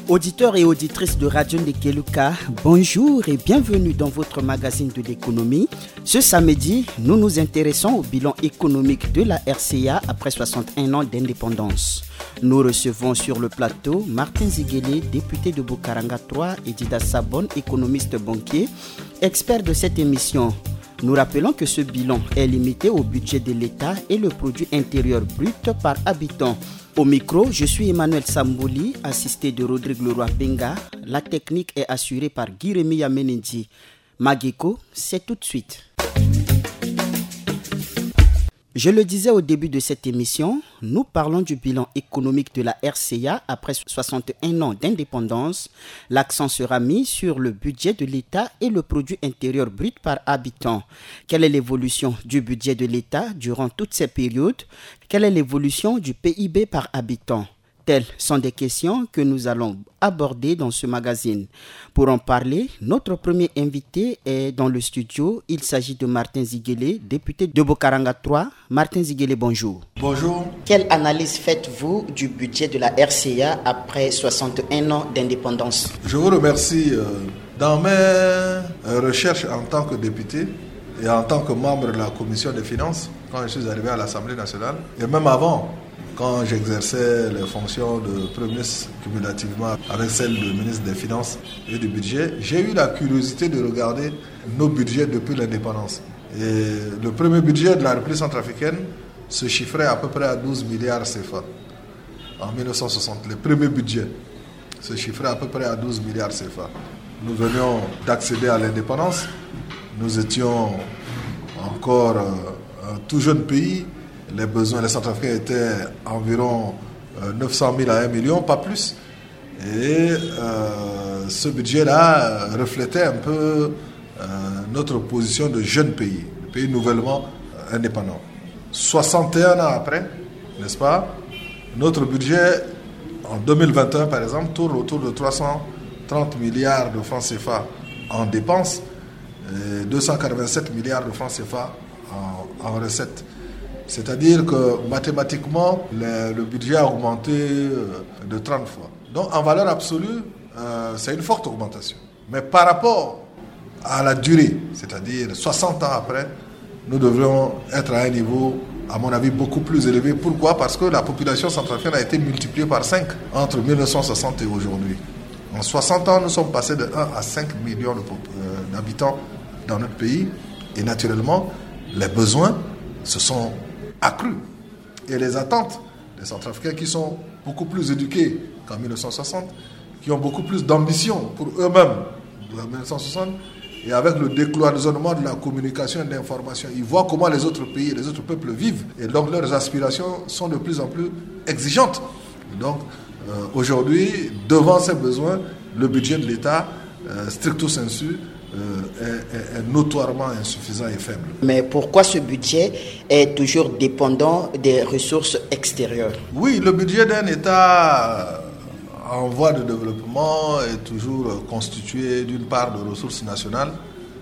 Auditeurs et auditrices de Radio Ndekeluka, bonjour et bienvenue dans votre magazine de l'économie. Ce samedi, nous nous intéressons au bilan économique de la RCA après 61 ans d'indépendance. Nous recevons sur le plateau Martin Ziguélé, député de Bokaranga 3, et Dida Sabon, économiste banquier, expert de cette émission. Nous rappelons que ce bilan est limité au budget de l'État et le produit intérieur brut par habitant. Au micro, je suis Emmanuel Sambouli, assisté de Rodrigue Leroy Benga. La technique est assurée par Guy-Rémy Yamenendi. Mageko, c'est tout de suite. Je le disais au début de cette émission, nous parlons du bilan économique de la RCA après 61 ans d'indépendance. L'accent sera mis sur le budget de l'État et le produit intérieur brut par habitant. Quelle est l'évolution du budget de l'État durant toutes ces périodes? Quelle est l'évolution du PIB par habitant? Telles sont des questions que nous allons aborder dans ce magazine. Pour en parler, notre premier invité est dans le studio. Il s'agit de Martin Ziguélé, député de Bokaranga 3. Martin Ziguélé, bonjour. Bonjour. Quelle analyse faites-vous du budget de la RCA après 61 ans d'indépendance? Je vous remercie. Dans mes recherches en tant que député et en tant que membre de la commission des finances, quand je suis arrivé à l'Assemblée nationale, et même avant, quand j'exerçais les fonctions de Premier ministre cumulativement avec celle de ministre des Finances et du Budget, j'ai eu la curiosité de regarder nos budgets depuis l'indépendance. Et le premier budget de la République centrafricaine se chiffrait à peu près à 12 milliards CFA en 1960. Le premier budget se chiffrait à peu près à 12 milliards CFA. Nous venions d'accéder à l'indépendance. Nous étions encore un tout jeune pays. Les besoins, les Centrafricains étaient environ 900 000 à 1 million, pas plus. Et ce budget-là reflétait un peu notre position de jeune pays, de pays nouvellement indépendant. 61 ans après, n'est-ce pas, notre budget en 2021, par exemple, tourne autour de 330 milliards de francs CFA en dépenses et 287 milliards de francs CFA en recettes. C'est-à-dire que mathématiquement, le budget a augmenté de 30 fois. Donc en valeur absolue, c'est une forte augmentation. Mais par rapport à la durée, c'est-à-dire 60 ans après, nous devrions être à un niveau, à mon avis, beaucoup plus élevé. Pourquoi? Parce que la population centrafricaine a été multipliée par 5 entre 1960 et aujourd'hui. En 60 ans, nous sommes passés de 1 à 5 millions d'habitants dans notre pays. Et naturellement, les besoins se sont accru. Et les attentes des Centrafricains qui sont beaucoup plus éduqués qu'en 1960, qui ont beaucoup plus d'ambition pour eux-mêmes en 1960, et avec le décloisonnement de la communication et de l'information, ils voient comment les autres pays et les autres peuples vivent, et donc leurs aspirations sont de plus en plus exigeantes. Donc aujourd'hui, devant ces besoins, le budget de l'État, stricto sensu, est notoirement insuffisant et faible. Mais pourquoi ce budget est toujours dépendant des ressources extérieures? Oui, le budget d'un État en voie de développement est toujours constitué d'une part de ressources nationales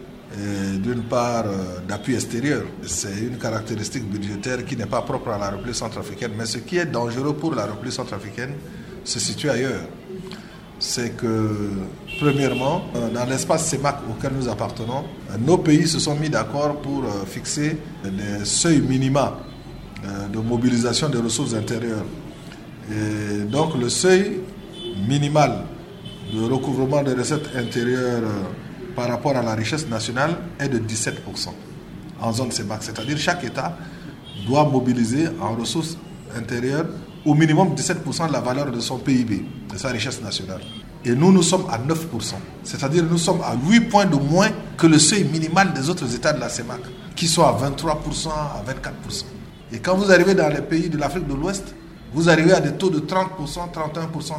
et d'une part d'appui extérieur. C'est une caractéristique budgétaire qui n'est pas propre à la République centrafricaine, mais ce qui est dangereux pour la République centrafricaine se situe ailleurs. C'est que, premièrement, dans l'espace CEMAC auquel nous appartenons, nos pays se sont mis d'accord pour fixer des seuils minima de mobilisation des ressources intérieures. Et donc, le seuil minimal de recouvrement des recettes intérieures par rapport à la richesse nationale est de 17% en zone CEMAC. C'est-à-dire chaque État doit mobiliser en ressources intérieures au minimum 17% de la valeur de son PIB, de sa richesse nationale. Et nous sommes à 9%. C'est-à-dire nous sommes à 8 points de moins que le seuil minimal des autres États de la CEMAC, qui sont à 23%, à 24%. Et quand vous arrivez dans les pays de l'Afrique de l'Ouest, vous arrivez à des taux de 30%, 31%, 32%.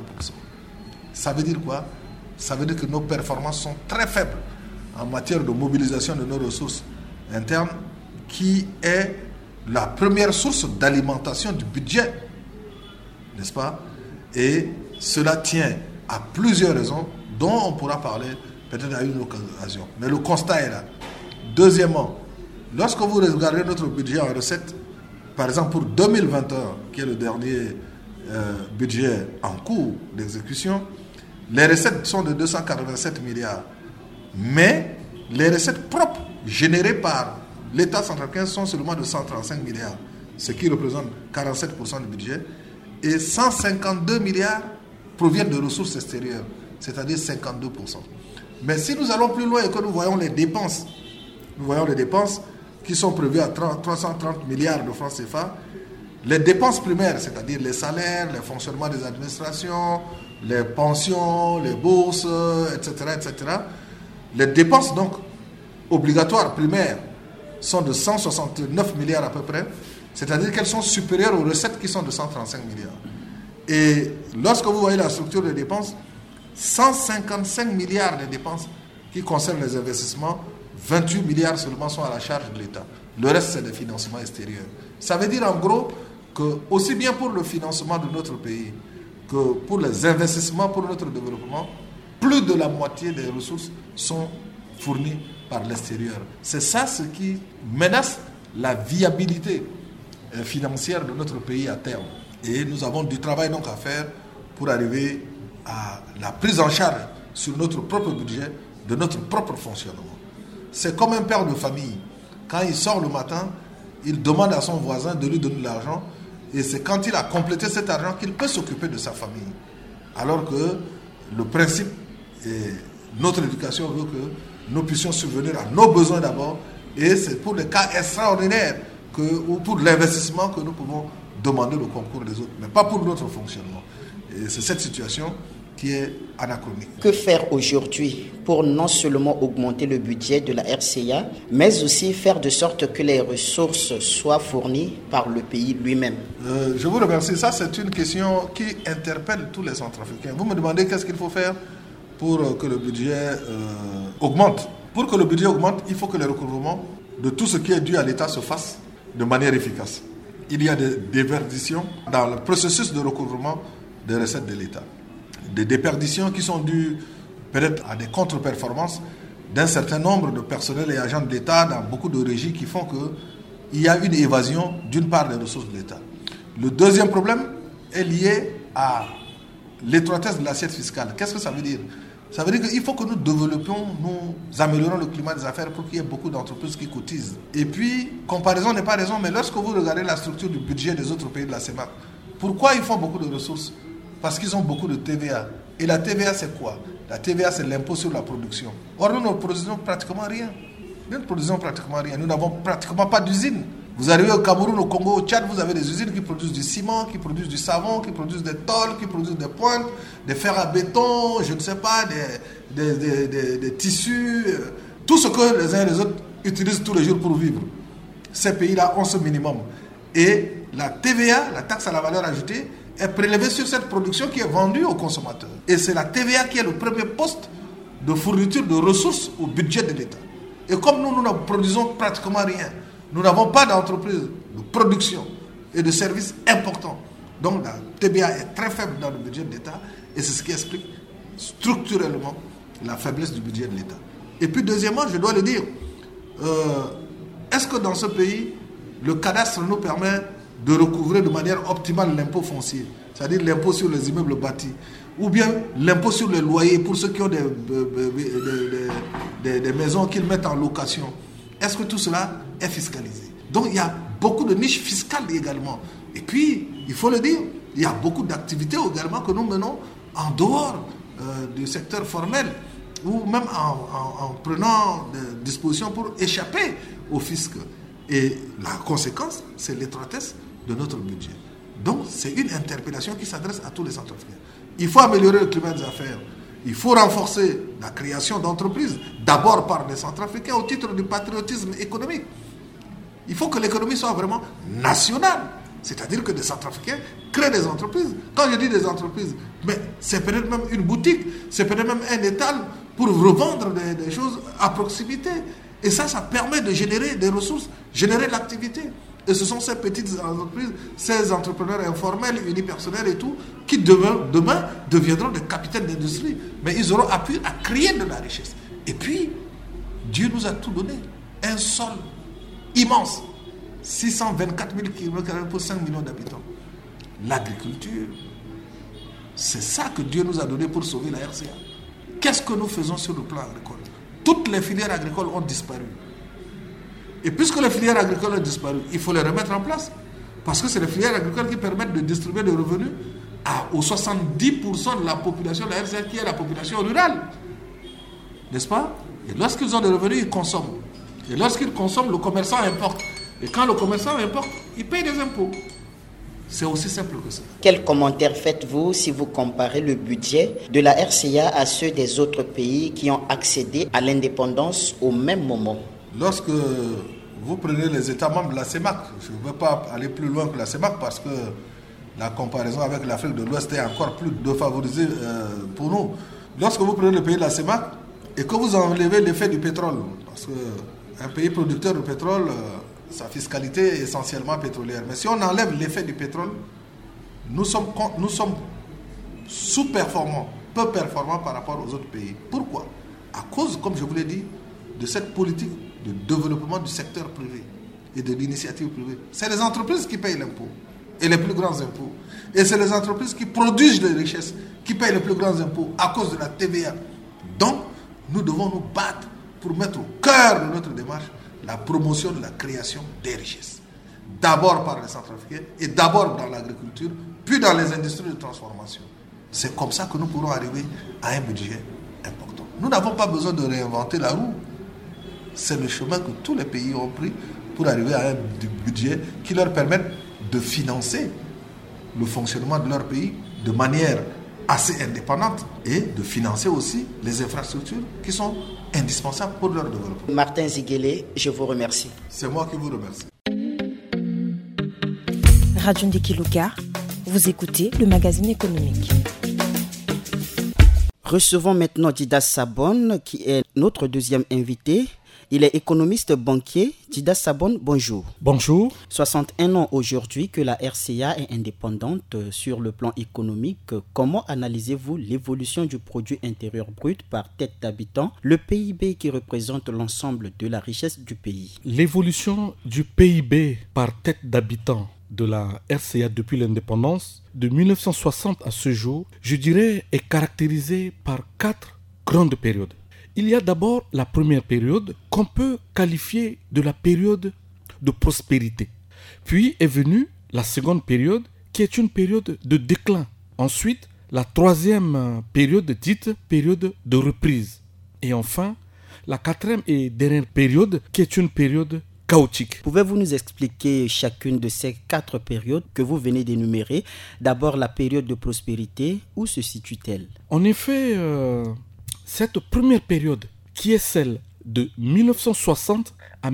Ça veut dire quoi? Ça veut dire que nos performances sont très faibles en matière de mobilisation de nos ressources internes, qui est la première source d'alimentation du budget, n'est-ce pas? Et cela tient à plusieurs raisons dont on pourra parler peut-être à une occasion. Mais le constat est là. Deuxièmement, lorsque vous regardez notre budget en recettes, par exemple pour 2021, qui est le dernier budget en cours d'exécution, les recettes sont de 287 milliards. Mais les recettes propres générées par l'État centrafricain sont seulement de 135 milliards, ce qui représente 47% du budget. Et 152 milliards proviennent de ressources extérieures, c'est-à-dire 52%. Mais si nous allons plus loin et que nous voyons les dépenses qui sont prévues à 330 milliards de francs CFA, les dépenses primaires, c'est-à-dire les salaires, le fonctionnement des administrations, les pensions, les bourses, etc., les dépenses donc obligatoires primaires sont de 169 milliards à peu près, c'est-à-dire qu'elles sont supérieures aux recettes qui sont de 135 milliards. Et lorsque vous voyez la structure des dépenses, 155 milliards de dépenses qui concernent les investissements, 28 milliards seulement sont à la charge de l'État. Le reste, c'est des financements extérieurs. Ça veut dire en gros que aussi bien pour le financement de notre pays que pour les investissements pour notre développement, plus de la moitié des ressources sont fournies par l'extérieur. C'est ça ce qui menace la viabilité financière de notre pays à terme. Et nous avons du travail donc à faire pour arriver à la prise en charge sur notre propre budget de notre propre fonctionnement. C'est comme un père de famille. Quand il sort le matin, il demande à son voisin de lui donner de l'argent et c'est quand il a complété cet argent qu'il peut s'occuper de sa famille. Alors que le principe et notre éducation veut que nous puissions subvenir à nos besoins d'abord et c'est pour les cas extraordinaires ou pour l'investissement que nous pouvons demander le concours des autres, mais pas pour notre fonctionnement. Et c'est cette situation qui est anachronique. Que faire aujourd'hui pour non seulement augmenter le budget de la RCA, mais aussi faire de sorte que les ressources soient fournies par le pays lui-même? Je vous remercie. Ça, c'est une question qui interpelle tous les Centrafricains. Vous me demandez qu'est-ce qu'il faut faire pour que le budget augmente. Pour que le budget augmente, il faut que les recouvrements de tout ce qui est dû à l'État se fassent de manière efficace. Il y a des déperditions dans le processus de recouvrement des recettes de l'État. Des déperditions qui sont dues peut-être à des contre-performances d'un certain nombre de personnels et agents de l'État dans beaucoup de régies qui font qu'il y a une évasion d'une part des ressources de l'État. Le deuxième problème est lié à l'étroitesse de l'assiette fiscale. Qu'est-ce que ça veut dire? Ça veut dire qu'il faut que nous développions, nous améliorons le climat des affaires pour qu'il y ait beaucoup d'entreprises qui cotisent. Et puis, comparaison n'est pas raison, mais lorsque vous regardez la structure du budget des autres pays de la CEMAC, pourquoi ils font beaucoup de ressources? Parce qu'ils ont beaucoup de TVA. Et la TVA, c'est quoi? La TVA, c'est l'impôt sur la production. Or, nous ne produisons pratiquement rien. Nous ne produisons pratiquement rien. Nous n'avons pratiquement pas d'usines. Vous arrivez au Cameroun, au Congo, au Tchad, vous avez des usines qui produisent du ciment, qui produisent du savon, qui produisent des tôles, qui produisent des pointes, des fers à béton, je ne sais pas, des tissus, tout ce que les uns et les autres utilisent tous les jours pour vivre. Ces pays-là ont ce minimum. Et la TVA, la taxe à la valeur ajoutée, est prélevée sur cette production qui est vendue aux consommateurs. Et c'est la TVA qui est le premier poste de fourniture de ressources au budget de l'État. Et comme nous ne produisons pratiquement rien, nous n'avons pas d'entreprise de production et de services importants. Donc la TVA est très faible dans le budget de l'État et c'est ce qui explique structurellement la faiblesse du budget de l'État. Et puis deuxièmement, je dois le dire, est-ce que dans ce pays, le cadastre nous permet de recouvrer de manière optimale l'impôt foncier, c'est-à-dire l'impôt sur les immeubles bâtis, ou bien l'impôt sur les loyers pour ceux qui ont des maisons qu'ils mettent en location? Est-ce que tout cela est fiscalisé? Donc il y a beaucoup de niches fiscales également. Et puis, il faut le dire, il y a beaucoup d'activités également que nous menons en dehors du secteur formel, ou même en prenant des dispositions pour échapper au fisc. Et la conséquence, c'est l'étroitesse de notre budget. Donc, c'est une interpellation qui s'adresse à tous les Centrafricains. Il faut améliorer le climat des affaires. Il faut renforcer la création d'entreprises, d'abord par les Centrafricains au titre du patriotisme économique. Il faut que l'économie soit vraiment nationale. C'est-à-dire que des Centrafricains créent des entreprises. Quand je dis des entreprises, mais c'est peut-être même une boutique, c'est peut-être même un étal pour revendre des choses à proximité. Et ça permet de générer des ressources, générer de l'activité. Et ce sont ces petites entreprises, ces entrepreneurs informels, unipersonnels et tout, qui demain deviendront des capitaines d'industrie. Mais ils auront appris à créer de la richesse. Et puis, Dieu nous a tout donné. Un sol immense. 624 000 km pour 5 millions d'habitants. l'agriculture. C'est ça que Dieu nous a donné pour sauver la RCA. Qu'est-ce que nous faisons sur le plan agricole? Toutes les filières agricoles ont disparu. Et puisque les filières agricoles ont disparu, il faut les remettre en place. Parce que c'est les filières agricoles qui permettent de distribuer des revenus aux 70% de la population de la RCA qui est la population rurale. N'est-ce pas? Et lorsqu'ils ont des revenus, ils consomment. Et lorsqu'ils consomment, le commerçant importe. Et quand le commerçant importe, il paye des impôts. C'est aussi simple que ça. Quel commentaire faites-vous si vous comparez le budget de la RCA à ceux des autres pays qui ont accédé à l'indépendance au même moment? Lorsque vous prenez les États membres de la CEMAC, je ne veux pas aller plus loin que la CEMAC parce que la comparaison avec l'Afrique de l'Ouest est encore plus défavorisée pour nous. Lorsque vous prenez le pays de la CEMAC et que vous enlevez l'effet du pétrole, parce qu'un pays producteur de pétrole, sa fiscalité est essentiellement pétrolière. Mais si on enlève l'effet du pétrole, nous sommes sous-performants, peu performants par rapport aux autres pays. Pourquoi? À cause, comme je vous l'ai dit, de cette politique de développement du secteur privé et de l'initiative privée. C'est les entreprises qui payent l'impôt et les plus grands impôts. Et c'est les entreprises qui produisent les richesses qui payent les plus grands impôts à cause de la TVA. Donc, nous devons nous battre pour mettre au cœur de notre démarche la promotion de la création des richesses. D'abord par les Centrafricains et d'abord dans l'agriculture, puis dans les industries de transformation. C'est comme ça que nous pourrons arriver à un budget important. Nous n'avons pas besoin de réinventer la roue. C'est le chemin que tous les pays ont pris pour arriver à un budget qui leur permette de financer le fonctionnement de leur pays de manière assez indépendante et de financer aussi les infrastructures qui sont indispensables pour leur développement. Martin Ziguélé, je vous remercie. C'est moi qui vous remercie. Radio Ndekeluka, vous écoutez le magazine économique. Recevons maintenant Didas Sabon, qui est notre deuxième invité. Il est économiste banquier. Didas Sabon, bonjour. Bonjour. 61 ans aujourd'hui que la RCA est indépendante sur le plan économique. Comment analysez-vous l'évolution du produit intérieur brut par tête d'habitant, le PIB qui représente l'ensemble de la richesse du pays? L'évolution du PIB par tête d'habitant de la RCA depuis l'indépendance, de 1960 à ce jour, je dirais, est caractérisée par 4 grandes périodes. Il y a d'abord la première période qu'on peut qualifier de la période de prospérité. Puis est venue la seconde période qui est une période de déclin. Ensuite, la troisième période dite période de reprise. Et enfin, la quatrième et dernière période qui est une période chaotique. Pouvez-vous nous expliquer chacune de ces 4 périodes que vous venez d'énumérer? D'abord, la période de prospérité, où se situe-t-elle? En effet, cette première période, qui est celle de 1960 à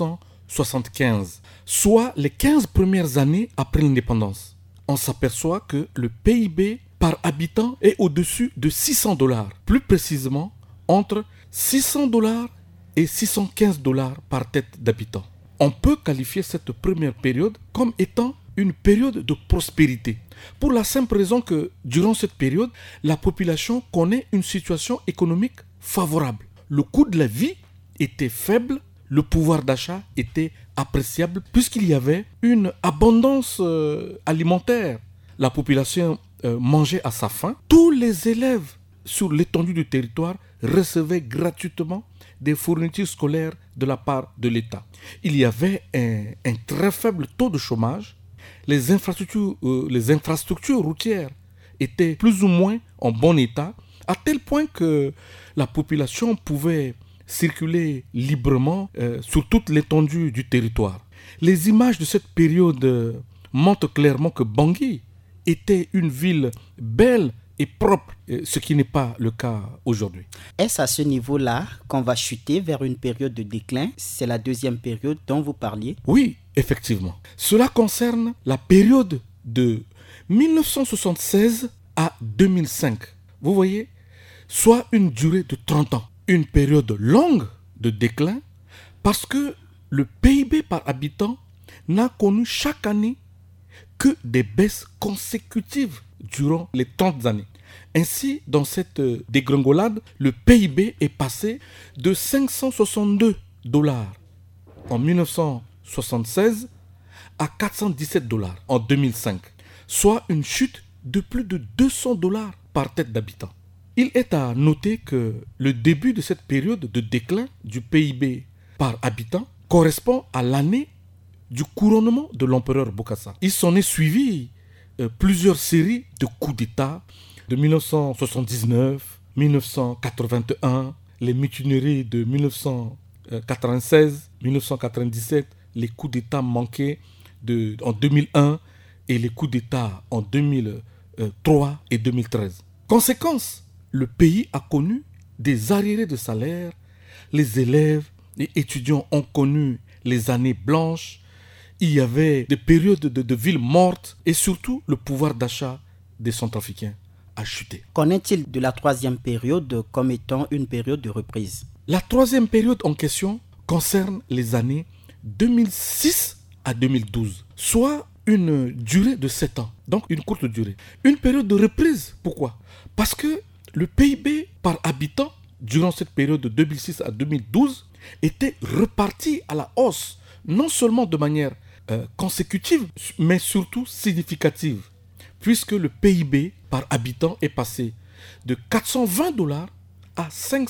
1975, soit les 15 premières années après l'indépendance, on s'aperçoit que le PIB par habitant est au-dessus de $600, plus précisément entre $600 et $615 par tête d'habitant. On peut qualifier cette première période comme étant une période de prospérité, pour la simple raison que durant cette période, la population connaît une situation économique favorable. Le coût de la vie était faible, le pouvoir d'achat était appréciable puisqu'il y avait une abondance alimentaire. La population mangeait à sa faim. Tous les élèves sur l'étendue du territoire recevaient gratuitement des fournitures scolaires de la part de l'État. Il y avait un très faible taux de chômage. Les infrastructures routières étaient plus ou moins en bon état, à tel point que la population pouvait circuler librement sur toute l'étendue du territoire. Les images de cette période montrent clairement que Bangui était une ville belle et propre, ce qui n'est pas le cas aujourd'hui. Est-ce à ce niveau-là qu'on va chuter vers une période de déclin? C'est la deuxième période dont vous parliez? Oui, effectivement. Cela concerne la période de 1976 à 2005. Vous voyez, soit une durée de 30 ans. Une période longue de déclin parce que le PIB par habitant n'a connu chaque année que des baisses consécutives durant les 30 années. Ainsi, dans cette dégringolade, le PIB est passé de $562 en 1976 à $417 en 2005, soit une chute de plus de $200 par tête d'habitant. Il est à noter que le début de cette période de déclin du PIB par habitant correspond à l'année du couronnement de l'empereur Bokassa. Il s'en est suivi plusieurs séries de coups d'État de 1979, 1981, les mutineries de 1996, 1997, les coups d'État manqués en 2001 et les coups d'État en 2003 et 2013. Conséquence, le pays a connu des arriérés de salaire, les élèves et étudiants ont connu les années blanches, il y avait des périodes de villes mortes et surtout le pouvoir d'achat des Centrafricains a chuté. Qu'en est-il de la troisième période comme étant une période de reprise? La troisième période en question concerne les années 2006 à 2012, soit une durée de 7 ans, donc une courte durée. Une période de reprise, pourquoi? Parce que le PIB par habitant, durant cette période de 2006 à 2012, était reparti à la hausse, non seulement de manière consécutive, mais surtout significative, puisque le PIB par habitant est passé de $420 à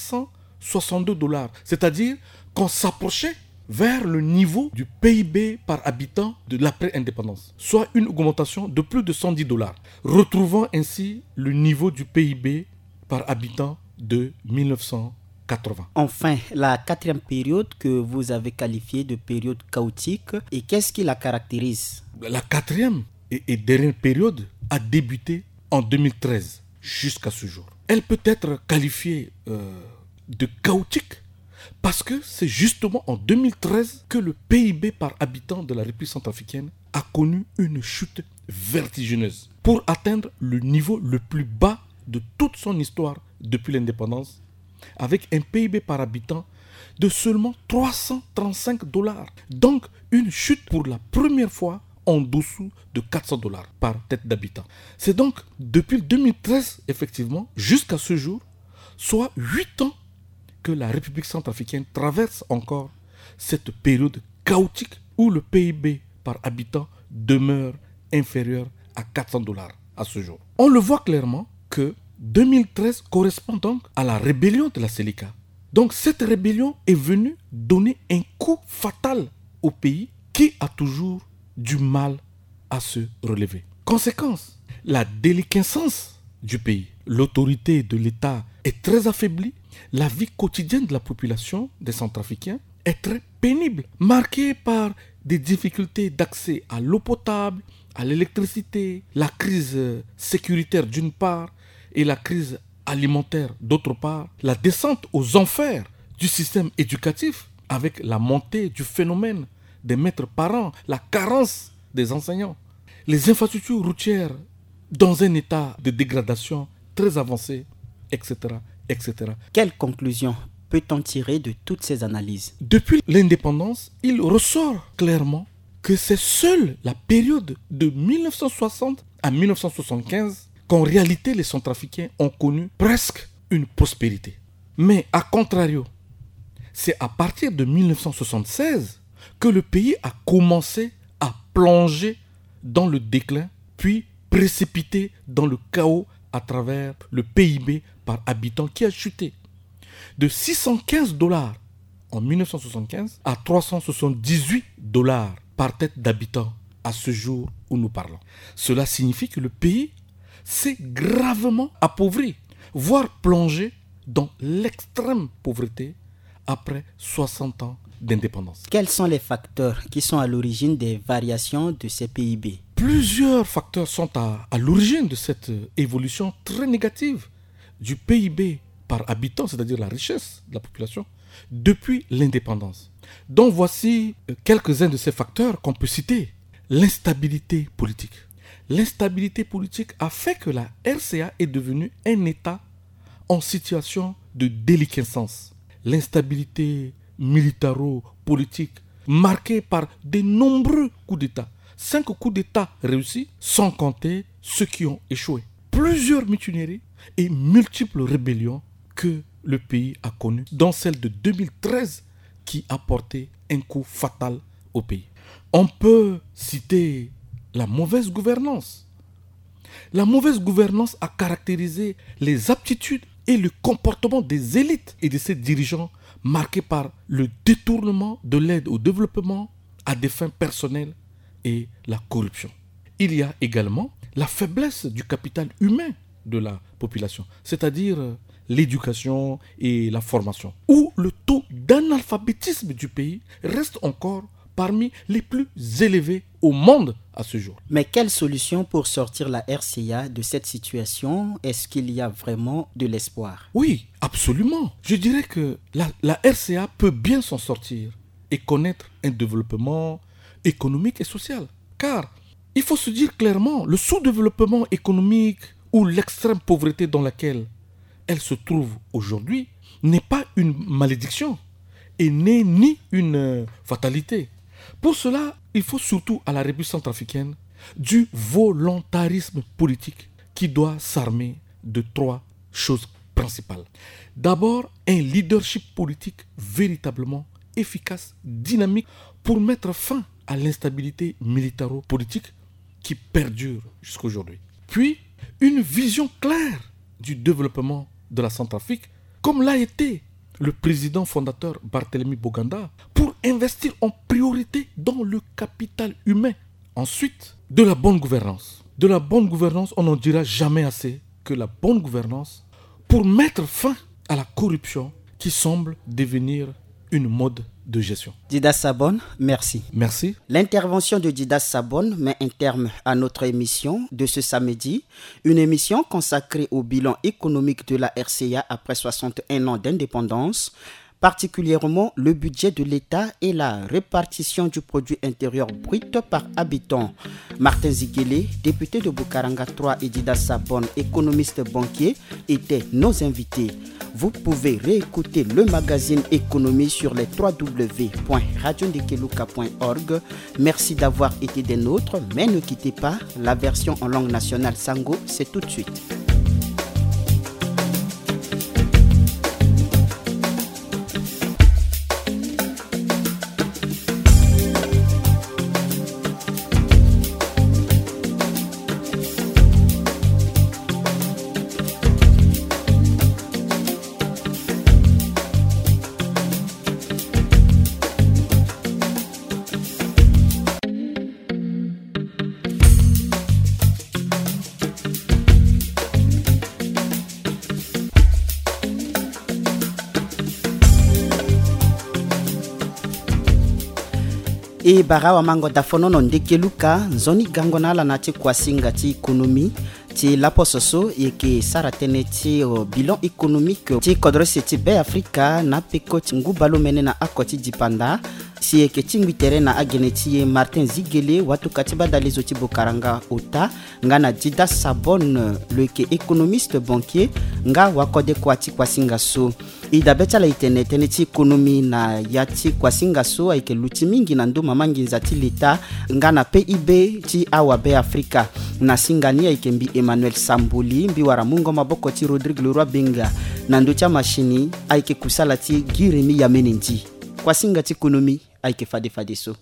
$562, c'est-à-dire qu'on s'approchait vers le niveau du PIB par habitant de l'après-indépendance, soit une augmentation de plus de $110, retrouvant ainsi le niveau du PIB par habitant de 1980. Enfin, la quatrième période que vous avez qualifiée de période chaotique, et qu'est-ce qui la caractérise? La quatrième et dernière période a débuté en 2013 jusqu'à ce jour. Elle peut être qualifiée de chaotique parce que c'est justement en 2013 que le PIB par habitant de la République centrafricaine a connu une chute vertigineuse pour atteindre le niveau le plus bas de toute son histoire depuis l'indépendance, avec un PIB par habitant de seulement $335. Donc une chute pour la première fois en dessous de $400 par tête d'habitant. C'est donc depuis 2013, effectivement, jusqu'à ce jour, soit 8 ans que la République centrafricaine traverse encore cette période chaotique où le PIB par habitant demeure inférieur à $400 à ce jour. On le voit clairement que 2013 correspond donc à la rébellion de la Séléka. Donc cette rébellion est venue donner un coup fatal au pays qui a toujours du mal à se relever. Conséquence, la déliquescence du pays. L'autorité de l'État est très affaiblie. La vie quotidienne de la population des Centrafricains est très pénible, marquée par des difficultés d'accès à l'eau potable, à l'électricité, la crise sécuritaire d'une part et la crise alimentaire d'autre part, la descente aux enfers du système éducatif avec la montée du phénomène des maîtres parents, la carence des enseignants, les infrastructures routières dans un état de dégradation très avancé, etc., etc. Quelle conclusion peut-on tirer de toutes ces analyses? Depuis l'indépendance, il ressort clairement que c'est seule la période de 1960 à 1975 qu'en réalité les Centrafricains ont connu presque une prospérité. Mais à contrario, c'est à partir de 1976 que le pays a commencé à plonger dans le déclin, puis précipité dans le chaos à travers le PIB par habitant qui a chuté de $615 en 1975 à $378 par tête d'habitant à ce jour où nous parlons. Cela signifie que le pays s'est gravement appauvri, voire plongé dans l'extrême pauvreté après 60 ans d'indépendance. Quels sont les facteurs qui sont à l'origine des variations de ces PIB? Plusieurs facteurs sont à l'origine de cette évolution très négative du PIB par habitant, c'est-à-dire la richesse de la population, depuis l'indépendance. Donc voici quelques-uns de ces facteurs qu'on peut citer. L'instabilité politique. L'instabilité politique a fait que la RCA est devenue un État en situation de déliquescence. L'instabilité militaro-politique marquée par de nombreux coups d'État. 5 coups d'État réussis, sans compter ceux qui ont échoué. Plusieurs mutineries et multiples rébellions que le pays a connues, dont celle de 2013 qui a porté un coup fatal au pays. On peut citer la mauvaise gouvernance La mauvaise gouvernance a caractérisé les aptitudes et le comportement des élites et de ses dirigeants marqués par le détournement de l'aide au développement à des fins personnelles et la corruption. Il y a également la faiblesse du capital humain de la population, c'est-à-dire l'éducation et la formation, où le taux d'analphabétisme du pays reste encore parmi les plus élevés au monde à ce jour. Mais quelle solution pour sortir la RCA de cette situation? Est-ce qu'il y a vraiment de l'espoir? Oui, absolument. Je dirais que la RCA peut bien s'en sortir et connaître un développement économique et social. Car il faut se dire clairement, le sous-développement économique ou l'extrême pauvreté dans laquelle elle se trouve aujourd'hui n'est pas une malédiction et n'est ni une fatalité. Pour cela, il faut surtout à la République centrafricaine du volontarisme politique qui doit s'armer de 3 choses principales. D'abord, un leadership politique véritablement efficace, dynamique pour mettre fin à l'instabilité militaro-politique qui perdure jusqu'à aujourd'hui. Puis, une vision claire du développement de la Centrafrique, comme l'a été le président fondateur Barthélemy Boganda, pour investir en priorité dans le capital humain. Ensuite, de la bonne gouvernance. De la bonne gouvernance, on n'en dira jamais assez que la bonne gouvernance pour mettre fin à la corruption qui semble devenir une mode de gestion. Didas Sabon, merci. Merci. L'intervention de Didas Sabon met un terme à notre émission de ce samedi, une émission consacrée au bilan économique de la RCA après 61 ans d'indépendance, particulièrement le budget de l'État et la répartition du produit intérieur brut par habitant. Martin Ziguele, député de Bukaranga 3 et Didas Sabon, économiste banquier, étaient nos invités. Vous pouvez réécouter le magazine Économie sur les www.radiondekeluka.org. Merci d'avoir été des nôtres, mais ne quittez pas, la version en langue nationale Sango, c'est tout de suite. E barawa mango dafonono ndekeluka zoni gangona la nati kwasinga ti économie ti lapososo yeke saratene ti bilan économique ti kodrose ti be Afrika na peko ti ngubalo mene na akoti dipanda si yeke ti ngwitere na agene ti Martin Ziguele watu katiba dalezo ti Bukaranga ota nga na Didas Sabon le ke économiste banquier nga wakode kwa ti kwasinga so ida betala itene tene ti économie na yati kwasinga so ayeke luti mingi na nduma manginza ti l'État nga na PIB ti awa be Afrika na singani ayeke mbi Emmanuel Sambuli mbi wara mungo maboko ti Rodrigue Leroy Benga na ndo tia machini ayeke kusala ti Giremi Yamene ndi kwasinga ti économie ayeke fade so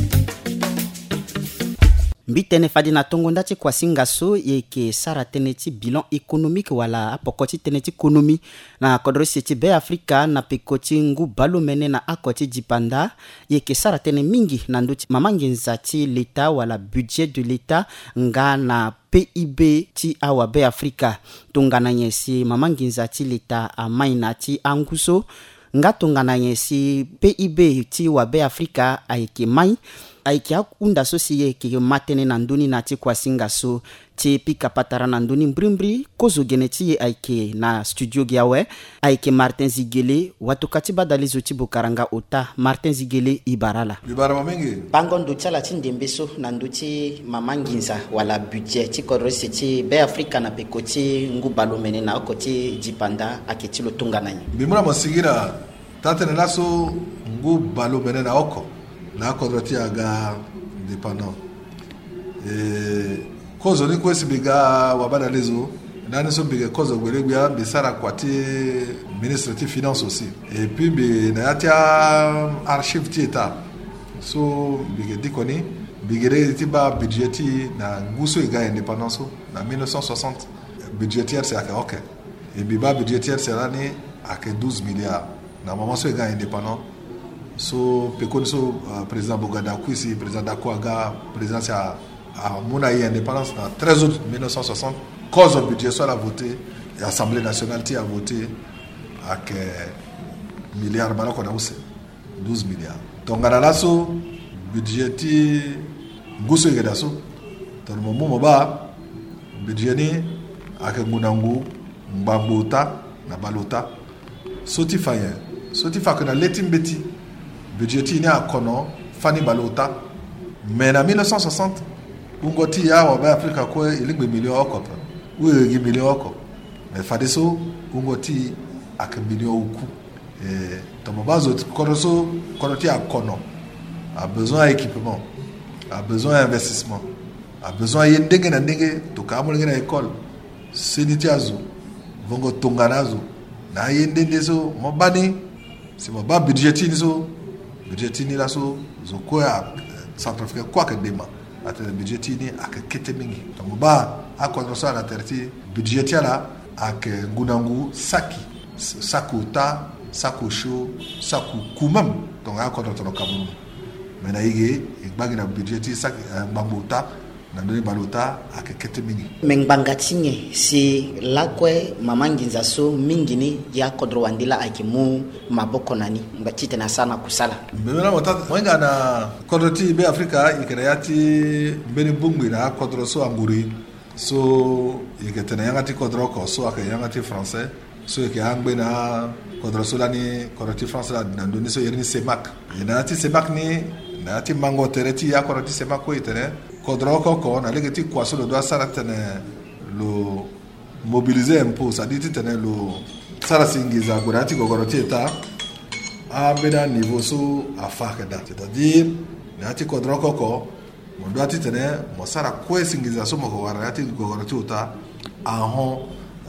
mbitene fadi na tongo ndati kwasinga so yeke sara tene ti bilan économique wala apokoti tene ti économie na kodrosi ti be Afrika na pekoti ngu balo mene na akoti dipanda yeke sara tene mingi na nduti mamangenza ti l'État wala budget de l'État nga na PIB ti awa be Afrika tongana nyesi mamangenza ti l'État amaina ti anguso nga tongana nyesi PIB ti wa be Afrika ayeke mai ayeke akunda so si yeke matene na nduni na ti kwasinga so ti pika patara na nduni mbrimbri kozo gene ti ye ayeke na studio gi awe ayeke Martin Ziguele watu katiba dalezo ti Bukaranga ota Martin Ziguele ibarala Ibarama mingi bango ndo ti ala ti ndembe so na ndu ti mamanginza wala budget ti kodrosi ti be Afrika na peko ti ngubalo mene na oko ti dipanda ayeke ti lo tongana nyi bimuna mosigira tatene laso ngubalo mene na oko na kodroti aga dépendant kozo ni kwesi biga wabana lezo nani so biga kozo gwele bia bisara kwati ministre ti finance aussi et puis bi na yatia archive ti état so biga dikoni bigere tiba budgeti na nguso iga indépendance na 1960 budgétaire c'est OK et biba budgétaire c'est l'année à 12 milliards na moment so iga indépendant so pekon so président Bogada Kwisi président Dakwaga président c'est à mona indépendance na 13 août 1960 cause du budget soit la voté et l'Assemblée nationale a voté avec milliards bala qu'on a aussi 12 milliards donc à la so budget nguso ngeda so ton momo ba budget ni avec munangu mbangota na balota soti fa que na letimbeti budget ni akono fani balota mais en 1960 ungoti ya wa Afrika ko iligbe million okop ou gi million okop mais fadeso ungoti ak million uku et tomobazo koroso koroti akono a besoin d'équipement, a besoin d'investissement, a besoin d'indenge na ndenge to kamulenge na école senitiazo vongo tonganazo na yendende so mobani si moba budgeti ni la so zoko ya Centrafrique quoi que dema ate budgeti ni ak ketemingi to moba akodro so na terti budgeti ala ak ngunangu sakuta sakosho saku kumam donc akodro to Cameroun mais na yige igbagi na budget sak mbangota na ndoni balota akekete mingi mengbangatinye si lakwe mamanginza so mingini ya kodro wandila akimu maboko nani mbachite na sana kusala mbona mota mwenga na kodroti be Afrika ikreati mbeni bungwi na kodro so anguri so iketena yangati kodro ko so akayangati français so ikangbe na kodro so lani kodroti français la na ndoni so yerini semak ina ti semak ni na ti mango tereti ya kodroti semak ko itene kodro ko na legeti kwaso le doit saratene lo mobiliser un peu ça dit tene lo sarasingiza gorati gogoroti eta a beda niveau so afaka da c'est-à-dire na ti kodro ko mon doit tene mo sara ko singiza so mo warati gogoroti uta en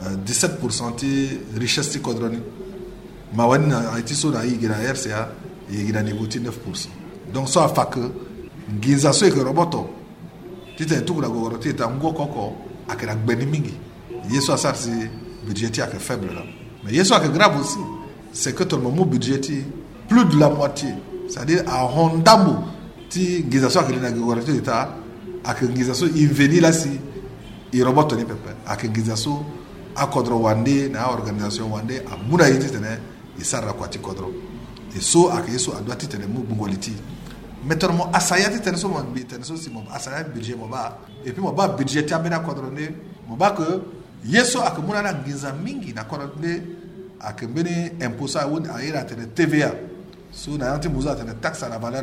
17% ti richesse ti kodroni ma wani aiti so na igira RCA igira niveau ti 9%. Donc so afaka ngiza so ke roboto tite tout la gogoroti ta ngo koko akira gbeni mingi yeso asarsi budgeti ak faible là mais yeso ak grave aussi c'est que tout le moment budgeti plus de la moitié c'est-à-dire à hondambo ti ngiza so ak na gogoroti ta ak ngiza so inveni là si i roboto ni pepe ak ngiza so akodro wande na organisation wande amuna yiti tene isara kwati kodro et so ak yeso adwati tene mu bungoliti mettons mo asayati tene so mo bi tene so si mo asayati budget mo ba et puis mo ba budget amena kodro ne mo ba que yeso ak muna na ngiza mingi na kodro ne ak mbeni imposa won aira tene TVA so na yanti muza tene taxe à la valeur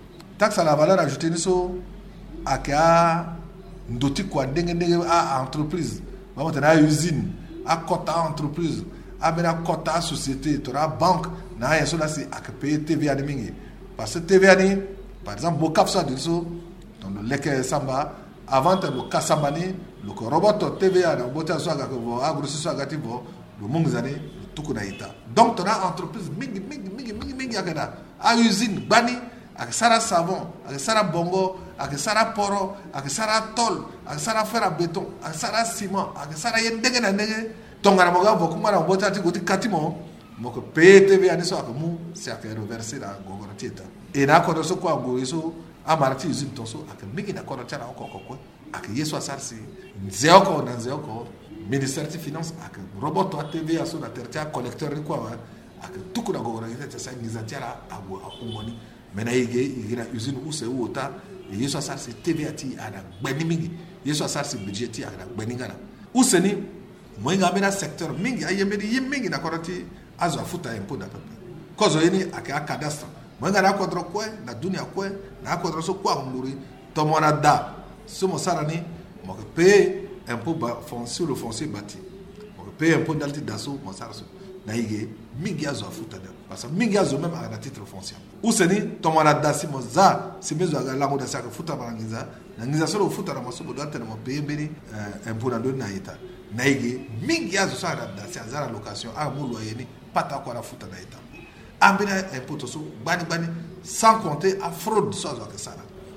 ajoutée ni so ak a ndoti kwa ndenge a entreprise vamos ter a usine a cota entreprise a bena cota société tora banque na ya so la si ak payer TVA de mingi parce que TVA ni par exemple bokap ça de so dans le leke samba avant le kasambani le robot TVA na bota so aga ko agro so aga tibo le mongzane tuku na ita donc tora entreprise mingi akada a usine bani ak sara savon ak sara bongo ak sara poro ak sara tol ak sara fer à béton ak sara ciment ak sara yendenge na ndenge tongara moga bokuma na bota ti goti katimo moko PTV ani so ak mu c'est à reverser la gogorotita et na ko so ko ngo so amarati usine to so ak mingi na ko tara ko ak yeso asarsi nzeo ko ministère des finances ak robot to TV aso na tertia collecteur ni kwa ak tuku na gogorotita sa ngizatiara abu akungoni mena igira usine use uota yeso asarsi TVati ana gbani mingi yeso asarsi budgeti ana gbani ngana useni mwenga mena secteur mingi ayemedi yimingi na koroti azo afuta impôt da pepe kozo yeni aka cadastre mwenga na kodro kwe na dunia kwe na kodro so kwa nguri to mona da sumo sarani mo paye impôt foncier le foncier bâti mo paye impôt dalti daso mo sarso na ige mingi azo afuta da parce que mingi azo même à titre foncier useni to mona da simo za simezo aga lango da saka futa barangiza na ngiza solo futa na masobo do atene mo paye mbeni impôt na do na ita naige mingi azo sara da si azara location a mu loyer ni pata ko la futa na ita ambina impôt so bani sans compter à fraude so azo ka sara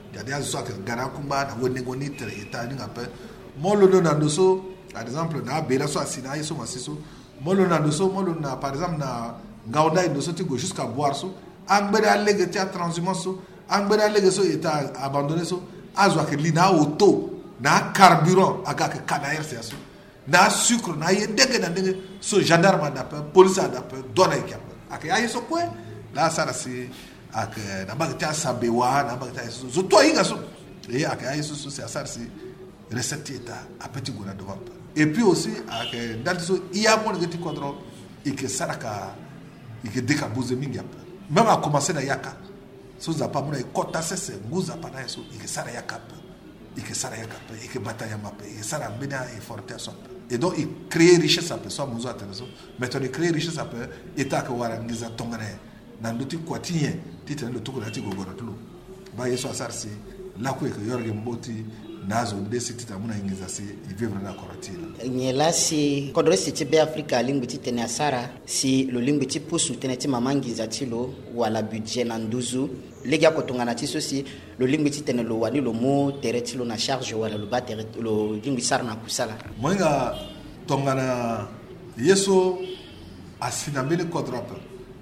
ya dia so que gana kumba na woni ngoni tere eta ni ngape molo no na ndoso par exemple na bela so asina yeso masiso molo na ndoso molo na par exemple na ngaonda ndoso ti go jusqu'à boire so angbera lege ti transhumance so angbera lege so eta abandonné so azwa que lina auto na carburant aga que canaire c'est so na sucre na ye dege so gendarme da police da dona ikap ake ayi so kwe la sara si ake na bagta sabewa na bagta so to inga so et ake ayi so c'est sara si recette eta a petit gona devant et puis aussi ake dans so iya mon geti contrôle et que saraka et que décabouze mingi même a commencé na yaka so za pa mona ikota sese nguza pa na so et que sara yaka et que sara yaka et que bataille mape et sara bena et forte so. Et donc, il crée richesse à peu, soit nous intéressons. Maintenant, il crée richesse à peu, état que voilà, nous a tombé dans le truc quotidien, titre le truc là, tu go go tout. Bah, il soit ça c'est là que Yorge Mboti nazo ndesi tamuna ingiza si vivre na korati. Nyela si kodre si tibe Afrika lingwiti tene asara si lo lingwiti pusu tene ti mamangiza tilo wala budget na nduzu lega kotongana ti so si lo lingwiti tene lo wani lo mo tere tilo na charge wala lo ba tere lo lingwi sar na kusala. Mwenga tongana yeso asina mbele kodrape.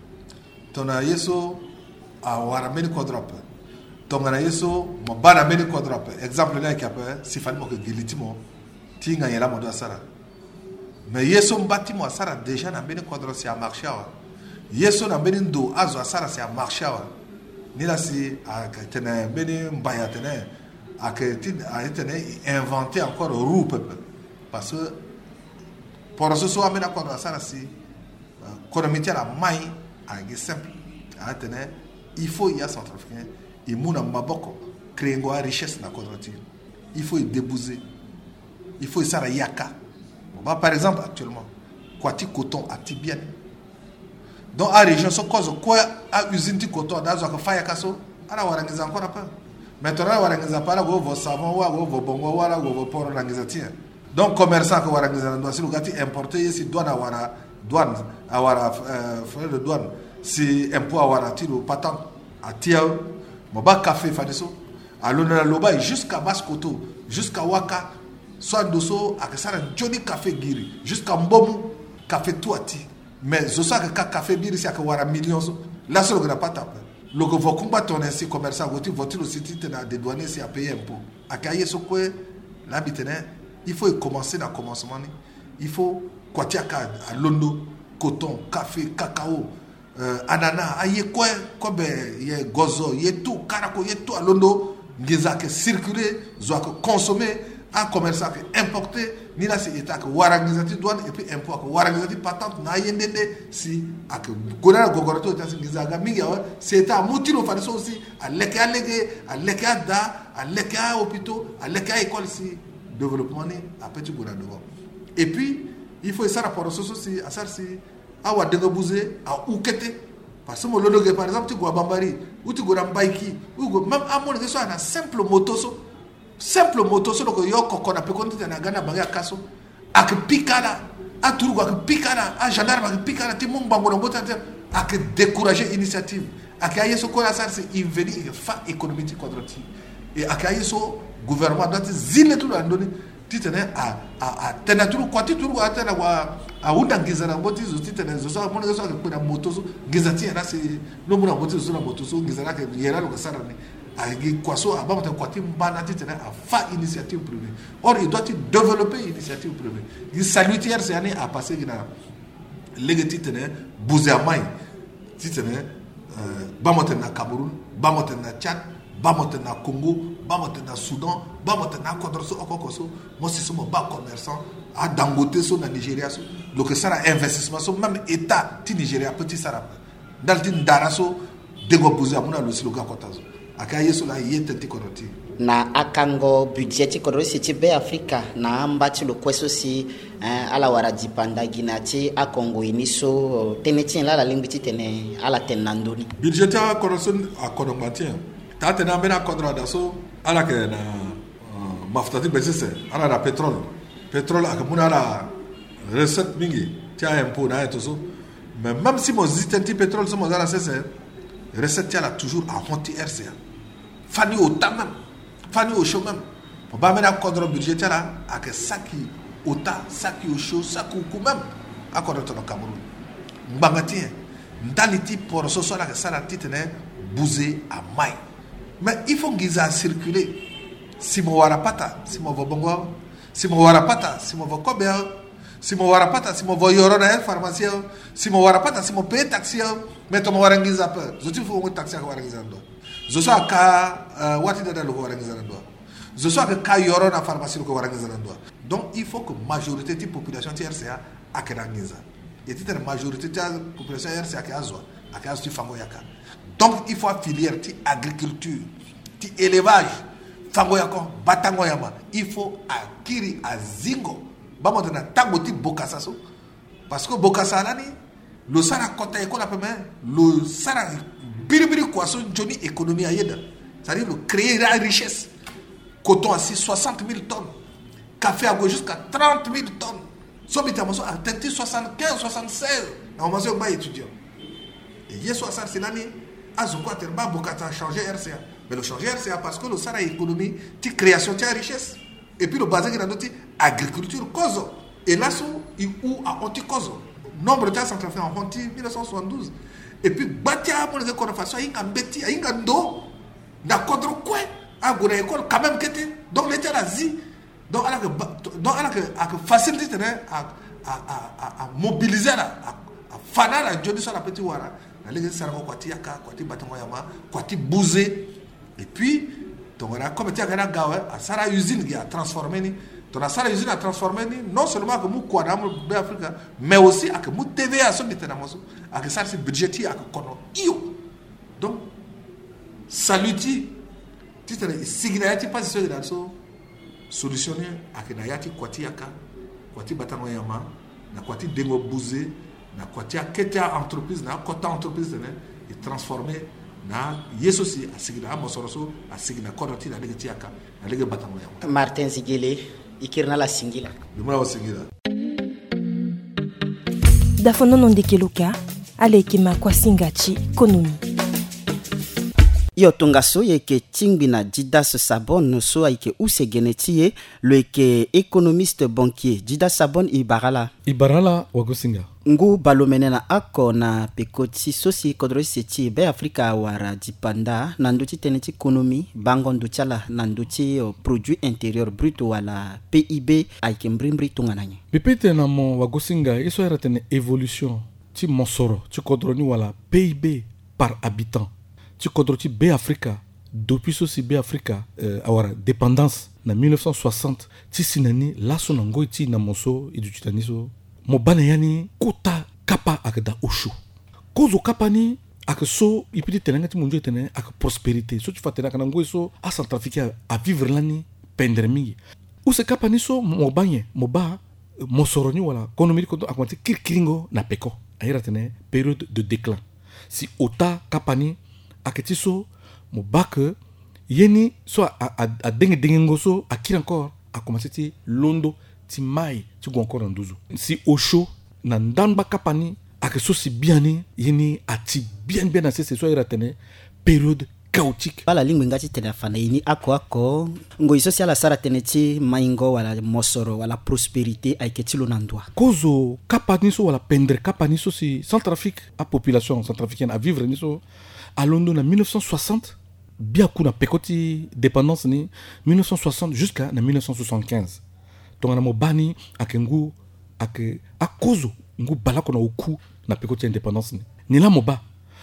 Tona yeso a wara mbele kodrape. Tongana yeso mo bana mbele kodrape. Exemple là qui appelle si fallait que gilitimo tinga yela mo do asara. Mais yeso mbati mo asara déjà na mbele kodrape si a marché wa. Yeso na mbele ndo azo asara si a marché wa. Ni la si a tene mbele mbaya tene a tene inventé encore roue peuple parce que pour ce soit amena kodrape asara si konomiti la mai a simple a tene il faut y a centrafricain et mouna maboko créer une richesse na quadrature il faut y débouser il faut y sara yaka par exemple actuellement kwati coton à Tibiani donc à région so cause quoi à usine de coton dans zo ka faya kaso ala warangiza encore un peu maintenant warangiza para go vo savon wa go vo bongo wala go vo poro rangiza tia donc commerçant ko warangiza ndo si lugati importer si douane awara frais de douane si impôt awara tilo patente à tia moba café fadiso alona loba jusqu'à Baskoto jusqu'à Waka soit doso akasara joli café giri jusqu'à Mbomu café tuati mais zosa ka café giri si akawara millions là sur le pas tape le go vokumba ton ainsi commerçant goti voiture aussi tena de douanier si a payer impôt akaye sokwe la bitene il faut commencer dans commencement il faut kwatiaka à Londo coton café cacao ananas aye quoi comme ye gozo ye tout karako ye tout alondo ngiza que circuler zo que consommer un commerçant que importer ni la c'est état que warangizati douane et puis impôt que warangizati patente na yendende si ak gona gogoroto ta ngiza ga mingi c'est état mutilo fa so aussi à leka da à leka hôpitaux à leka école si développement ni à petit gona devant et puis il faut ça rapport so si à ça si awa denga bouze a ukete parce que mo lodoge par exemple tu go bambari ou tu go rambaiki ou go même amon que so na simple moto so ko yo ko na pe konti na gana banga kaso ak pikala a turgo ak pikala a gendarme ak pikala ti mon bango na bota ak décourager initiative ak ayeso ko la ça c'est il venir fa économique quadratique et ak ayeso gouvernement doit zile tout andoni titene a tenaturu kwati turu atena wa a unda ngizana mboti zo titene zo so mona zo ko na moto zo ngizati na se no mona mboti zo na moto zo ngizana ke yera lo kasara ni a gi kwaso aba mota kwati mbana titene a fa initiative privée or il doit développer initiative privée il salutaire c'est année à passer na lege titene bouzamai titene ba mota na Cameroun ba mota na Tchad ba mota na Congo ba mota na Soudan ba mota na Kodroso okokoso mo si somo ba commerçant a Dangote so na Nigeria so donc ça la investissement so même état ti Nigeria petit sara dal tin daraso dego boza mona lo siloga kotazo akaye so la yete ti koroti na akango budget ti kodrosi ti be Afrika na ambati lo kweso si ala wara dipanda ginati a Congo iniso tenetien la lingwiti tene ala tenandoni budget a korson a konomatien tata na bena kodra daso ala ke na maftati bezese ala na pétrole akamuna la recette mingi tia impôt na etoso mais même si mo zitenti pétrole so mo zala c'est recette tia la toujours à monter RCA Fanny au temps même. Fanny au chaud même. On va mettre un cadre budgétaire à que ça qui au temps, ça qui au chaud, ça qui au même. À quoi dans le Cameroun. M'bangatien. N'daliti pour ce soir que ça la tête n'est bousé à maille. Mais il faut qu'ils aient circulé. Si mon warapata, si mon vobongo, si mon warapata, si mon vokobia, si mon warapata, si mon voyoro na pharmacie, si mon warapata, si mon paye taxi, mais ton warangiza peu. Je te fais un taxi à warangizando. Je suis à ka wati de le warangizando. Je suis à ka yoro na pharmacie le warangizando. Donc il faut que majorité de population RCA a kerangiza. Et toute la majorité de la population RCA a azwa, a azwa fangoyaka. Donc il faut affilier agriculture, élevage. Fangoyako, batangoyama. Il faut akiri azingo. Bamo de na tangoti bokasaso. Parce que bokasa nani, le sara kota école après le sara biribiri poisson Johnny économie ayeda. C'est-à-dire le créer la richesse. Coton à 60 000 tonnes. Café à gauche jusqu'à 30 000 tonnes. Sobitamaso à 75, 76. On m'a dit au étudiant. Et hier 60 c'est l'année. Azoko terba bokata a changé RCA. Mais le changer, c'est parce que le salaire économie, la création de richesse. Et puis le basé qui est dans l'agriculture, cause. Et là, où a anti cause. Nombre de temps centrafricain en 1972. Et puis, Batia, pour les écoles de façon, il y a un bêtis, il y a un dos, il y a un cadre quoi. À une école, quand même, qui était. Donc, l'État a dit. Donc, elle a facilité à mobiliser, à faire la journée sur la petite ouara. Les sargo kwati yaka kwati batangoyama kwati bousé et puis donc on a comme tu as gagné gawe à Sara usine qui a transformé ni donc la Sara usine a transformé ni non seulement que mu kwadam be Afrique mais aussi à que mu TVA so bitena moso à que ça c'est budgéti à que kono io donc saluti tu te signalati pas ce que so solutionner à que nayati kwati yaka kwati batangoyama na kwati dengo bousé na kwatia ketia entreprise na kota entreprise ne et transformer na yeso si asigina mosoroso asigina koroti na legetia ka na lege batango ya Martin Zigele ikirna la singila dumala singila dafono nondekeluka alekima kwa singachi konumi Yo tonga so yeke tingbina Didas Sabon so ayke use genetie le ke économiste banquier Didas Sabon Ibarala wagosinga ngu balomenena ako na pekoti sosi kodro seti be Afrika wara dipanda nanduti teneti économie bangondo chala nanduti produit intérieur brut wala PIB ayke mbrimri tungananye bipete na mo wagosinga iso era tene évolution ti mosoro ti kodroni wala PIB par habitant tu contrôles B-Africa depuis ceci B-Africa awara dépendance na 1960 ti sinani laso na ngoi ti na moso idutani so mo bana yani kota kapa akda osho kozo kapa ni akso ipiti tenanga ti munjo tene ak prospérité so tu fatena kana ngoi so a centrafrique à vivre lani pendremi ou se kapa ni so mo banye mo ba mosoroni wala konomiri ko akwati kirkiringo na peko ayira tene période de déclin si ota kapa ni aketiso mo bake yeni so a dengue ngoso akira encore a commencé ti londo ti mai ti go encore nduzu si osho na ndamba kapani akeso si biani yeni ati bien assez c'est soit iratene période chaotique bala lingwe ngati tena fana yini ako ngo social sara teneti maingo wala mosoro wala prospérité aiketilo nandwa kozo kapani so wala pendre kapani so si Centrafrique a population centrafricaine à vivre ni so à Londres en 1960, bien qu'on a pécoti dépendance ni 1960 jusqu'à 1975. Donc on a mobani akengu à cause ngu balako na oku na pécoti indépendance ni la moba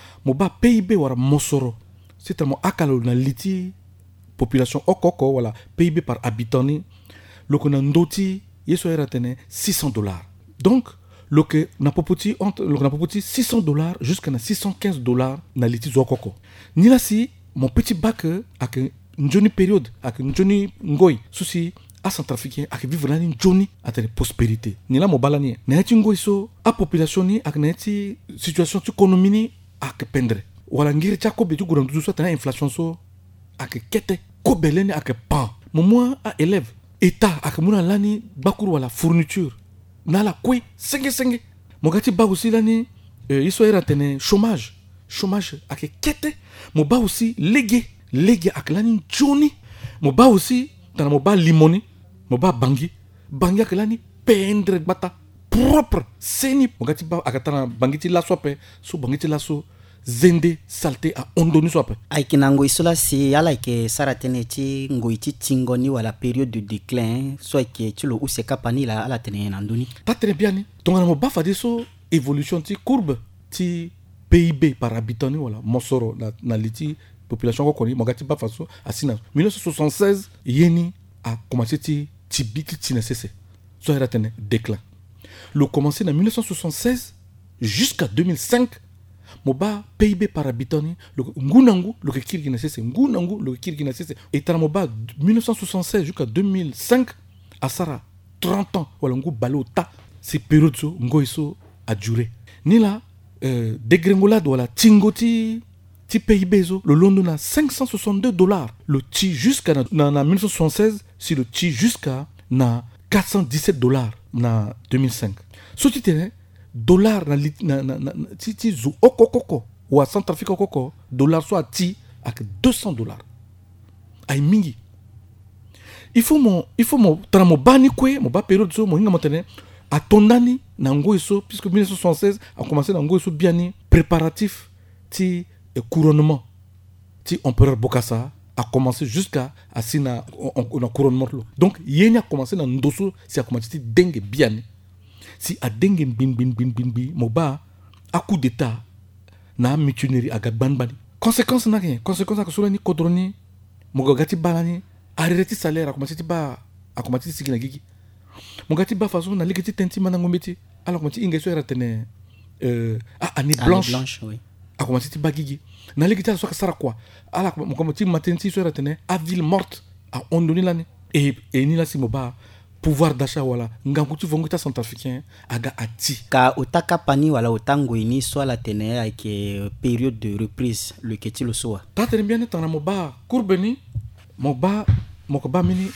PIB wara mosoro c'est tellement akalo na liti population okoko wala PIB par habitant ni loko na ndoti yeso era tene $600. Donc le que na popoti entre le na popoti $600 jusqu'à $615 na liti zokoko ni la si mon petit bac avec une journée période avec une journée ngoi souci à centrafricain avec vivre là une journée à telle prospérité ni la mobala ni na ti ngoi so a population ni avec na ti situation économique ni avec pendre wala ngiri cha ko be tu gurandu so tana inflation so avec kete ko beleni avec pan moi à élève état avec muna lani bakuru wala fourniture na la kwe senge mogati ba aussi lani iso era tene chômage ak kete mo ba aussi légué legi aklani Johnny. Moba aussi, dans moba limoni, moba bangi aklani pendre bata propre seni mogati ba akatana bangiti la sope so bangiti la so zende salté a ondoni sope aikina ngoi sola si ala ke saratene ti ngoi ti tingoni wala période de déclin so ke ti lo useka pani la ala tene nandoni ta très bien ni tongana mo ba fadi so évolution ti courbe ti PIB par habitant ni wala mosoro na liti population ko koni mogati ba faso asina 1976 yeni a commencé ti biti ti necessaire so era tene déclin. Le commencé en 1976 jusqu'à 2005, moba PIB par habitant le ngunangu le kirgi na sese ngunangu le kirgi na sese et dans moba 1976 jusqu'à 2005 asara 30 ans wala ngu balota ces périodes so ngoiso a duré ni la dégringolade wala tingoti ti PIB zo le London a $562 le ti jusqu'à na 1976 si le ti jusqu'à na $417 na 2005. So tu tene dollar na ti zu okokoko ou à Centrafrique okoko dollar soit ti avec $200. Ay mingi. Il faut mon tra mo bani kwe mo ba période so mo hinga motene a tondani na ngo so puisque 1976 a commencé na ngo so biani préparatif ti couronnement ti empereur Bokassa a commencé jusqu'à asina on couronnement. Donc yenya a commencé na ndoso si a commencé dengue bien si a dengue bin moba a coup d'état na mutinerie aga banbani conséquence na rien conséquence a solani kodroni mogati balani arrêter salaire a commencé sigina gigi mogati ba façon na ligati tenti manango meti alors comment ingeso era tene année blanche oui a commencé ti bagigi na ligita so ka sara quoi ala comme ti matenti so ratene a ville morte a ondoni lani et ni la simoba pouvoir d'achat wala nganguti vonguta centrafricain aga ati ka otaka pani wala otango ini so la tene avec période de reprise le keti lo soa ta tene bien tana moba courbeni moba mokoba mini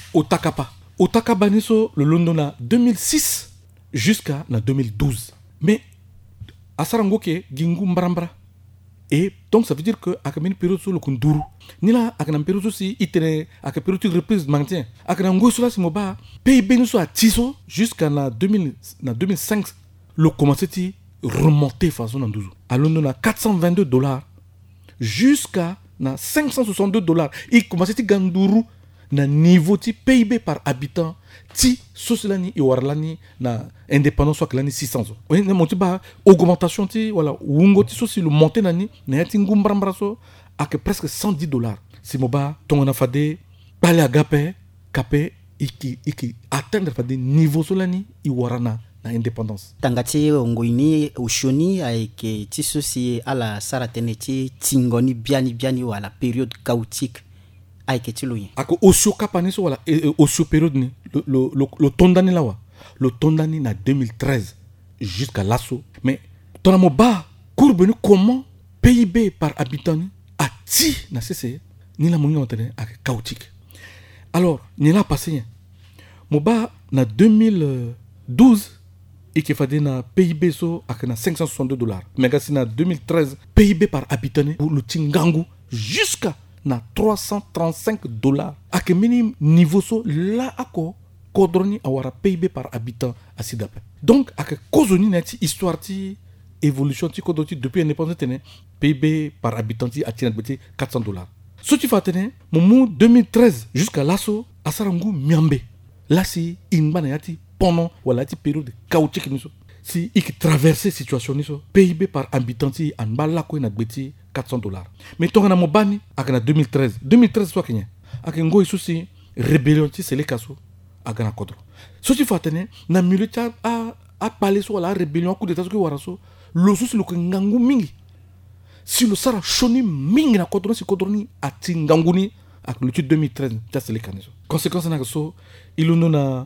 otaka bani so le London 2006 jusqu'à na 2012 mais asarango ke gingu mbarambra. Et donc ça veut dire que à une période sur le kunduru ni là à une période aussi itene à une période de reprise maintien à une ngo sur la simoba PIB nous soit tiso jusqu'à na 2005 le commencé ti remonter façon en 12 à London à $422 jusqu'à na $562 il commençait ti ganduru na niveau ti PIB par habitant ti sosilani et warlani na indépendance soit lani 600 on est monté ba augmentation ti voilà wungo ti sosi le monter nani na ti ngumbraso à que presque $110 si moba tongona fade bale agape kapé iki atteindre fade niveau solani i warana na indépendance tangati ngoini ushoni avec ti sosi ala saratene ti tingoni biani wala période chaotique avec ti loyi ako osio kapani so wala osio période ni le tondani là le tondani na 2013 jusqu'à l'assaut mais ton amoba courbe ni comment PIB par habitant ni ati na cc ni la mongi ontene ak chaotique alors ni la passé moba na 2012 et qui fait na PIB so ak na $562 mais gasi na 2013 PIB par habitant ni pour le tingangu jusqu'à na $335 à que minimum niveau so là ako kodroni awara PIB par habitant à Sidape. Donc à que kozoni nati histoire ti évolution ti kodoti depuis indépendance tene PIB par habitant ti atina beti $400. Ce qui fait tene momu 2013 jusqu'à l'asso asarangu miambe. Là si inbana yati pendant wala ti période chaotique ni so. Si ik traverser situation ni so PIB par habitant ti anbala ko na beti $400. Mais tongana mobani akana 2013 soit kenya akengo isusi rébellion ti sele kaso agana kodro so ti fatene na militaire a parler sur la rébellion coup d'état so waraso lo susi lo ngangu mingi si lo sara shoni mingi na kodro si kodro ni ati nganguni ak le 2013 ta sele kaniso conséquence na so iluno na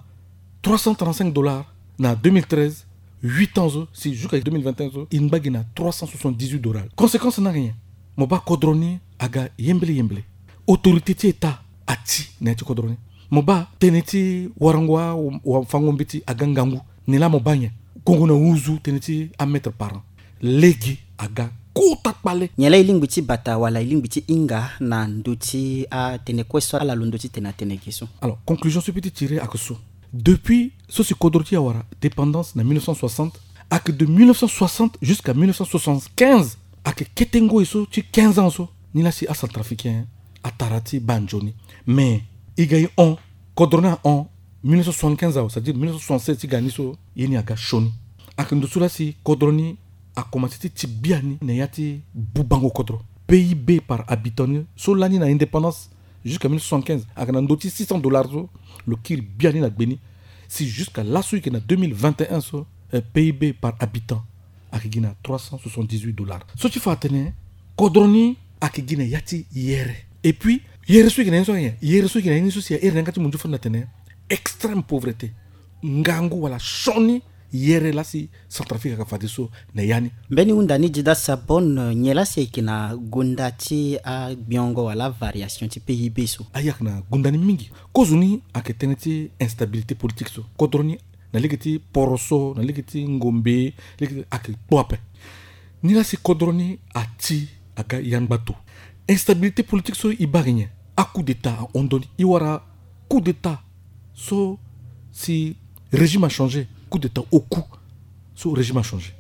$335 na 2013 8 ans si jusqu'à 2021 in bagina $378. Conséquence n'a rien. Moba kodroni aga yemble autorité ti état ati na ti kodroni moba teneti warangwa wa fangombiti aga ngangu ni la mobanya kongo na uzu teneti à mettre par an legi aga kota pale nyela ilingbiti bata wala ilingbiti inga na nduti a tene kweso ala lunduti tena tene kiso. Alors conclusion ce petit tiré à ça. Depuis ce kodroti awara dépendance en 1960 ak de 1960 jusqu'à 1975 ak ketengo iso ti 15 ans so ni la si a centrafricain a tarati banjoni mais il gagne on kodrona en 1975 c'est-à-dire 1967 ti gani so yeni aga shoni ak ndosula si kodroni a commencé ti biani ne yati bubango kodro PIB par habitant so l'année na indépendance jusqu'à 1975 ak na ndoti $600 so le kir biani na beni si jusqu'à la suite en 2021 so PIB par habitant ak gina $378 so tu fa tene kodroni ak gina yati yere et puis yere so gina so gina so si yere ngati mundu fana tene extrême pauvreté ngangu wala shoni yere la si Centrafrique ka fadiso na yani mbeni undani jida sabon nyela si kina gundati a biongo wala variation ti PIB so ayak na gundani mingi kozuni ak teneti instabilité politique so kodroni na ligeti poroso na ligeti ngombe ligeti ak poape ni la si kodroni ati aga yangbatu instabilité politique so ibagne a coup d'état ondoni iwara coup d'état so si régime a changé coup d'état au coup so régime a changé